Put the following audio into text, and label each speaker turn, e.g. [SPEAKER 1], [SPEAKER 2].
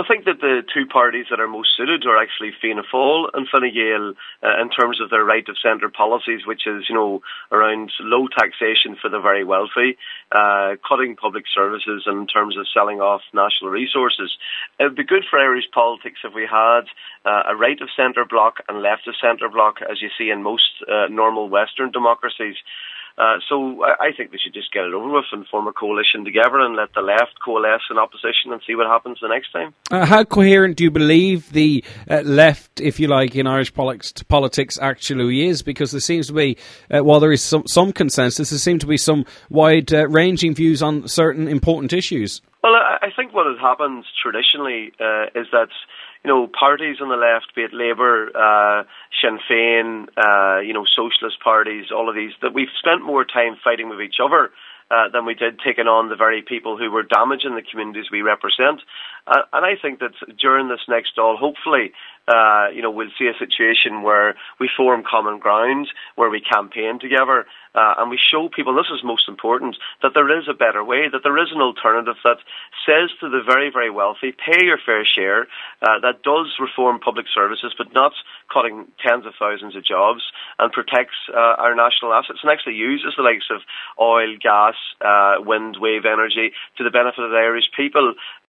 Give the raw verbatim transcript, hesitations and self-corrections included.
[SPEAKER 1] Well, I think that the two parties that are most suited are actually Fianna Fáil and Fine Gael uh, in terms of their right of centre policies, which is, you know, around low taxation for the very wealthy, uh, cutting public services in terms of selling off national resources. It would be good for Irish politics if we had uh, a right of centre bloc and left of centre bloc, as you see in most uh, normal Western democracies. Uh, so I, I think we should just get it over with and form a coalition together and let the left coalesce in opposition and see what happens the next time.
[SPEAKER 2] Uh, how coherent do you believe the uh, left, if you like, in Irish politics, politics actually is? Because there seems to be, uh, while there is some, some consensus, there seem to be some wide-ranging uh, views on certain important issues.
[SPEAKER 1] Well, I, I think what has happened traditionally uh, is that, you know, parties on the left, be it Labour, uh, Sinn Féin, uh, you know, socialist parties, all of these, that we've spent more time fighting with each other uh, than we did taking on the very people who were damaging the communities we represent. Uh, and I think that during this next Dáil, hopefully, uh, you know, we'll see a situation where we form common ground, where we campaign together, uh, and we show people, and this is most important, that there is a better way, that there is an alternative that says to the very, very wealthy, pay your fair share, uh, that does reform public services, but not cutting tens of thousands of jobs, and protects uh, our national assets, and actually uses the likes of oil, gas, uh, wind, wave energy to the benefit of the Irish people.